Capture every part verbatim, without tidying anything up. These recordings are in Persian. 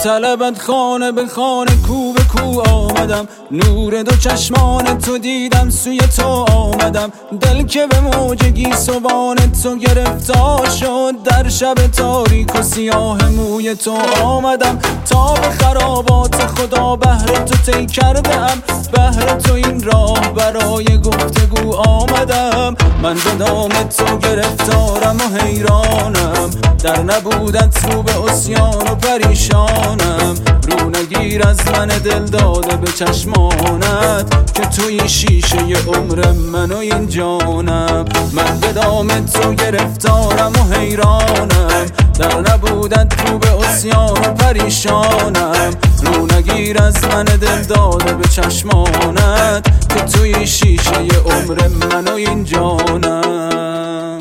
طلبت خانه به خانه، کو به کو آمدم، نور دو چشمان تو دیدم، سوی تو آمدم. دل که به موج گیسوان تو گرفتار شد، در شب تاریک و سیاه موی تو آمدم. تا به خرابات خدا بهر تو طی کرده ام، بهر تو این راه برای گفتگو آمدم. من به دام تو گرفتارم و حیرانم، در نبودت رو به عصیان و پریشانم. رو نگیر از من دل داده به چشمانت، که توی شیشه عمر من و این جانم. من به دام تو گرفتارم و حیرانم، در نبودت رو به عصیان و پریشانم. رو نگیر از من دل داده به چشمانت، که توی شیشه عمر من و این جانم.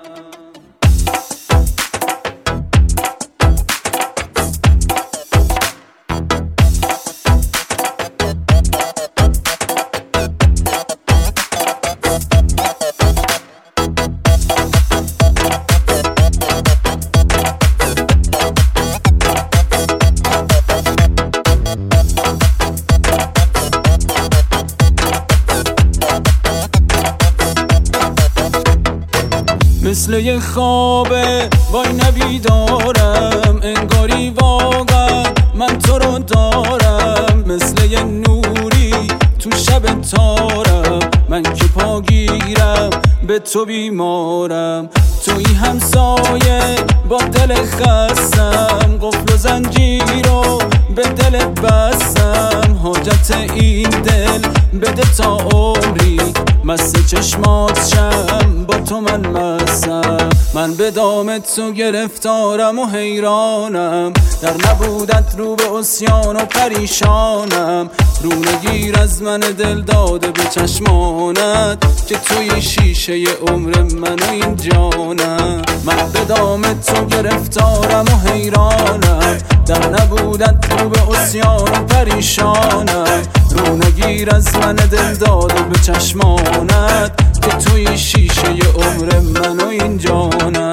مثل یه خوابه وای نبیدارم، انگاری واقعا من تو رو دارم. مثل یه نوری تو شب تارم، من که پاگیرم به تو بیمارم. توی همسایه با دل خستم، قفل و زنجیر رو به دل بستم. حاجت این دل بده تا عمری، مست چشمات شم با تو من مستم. من به دام تو گرفتارم و حیرانم، در نبودت رو به عصیان و پریشانم. رو نگیر از من دل داده به چشمانت، که توی شیشه عمر من و این جانم. من به دام تو گرفتارم و حیرانم، در نبودت رو به عصیان و پریشانم. رو نگیر از من دل داده به چشمانت، که توی شیشه عمر من و این جانم.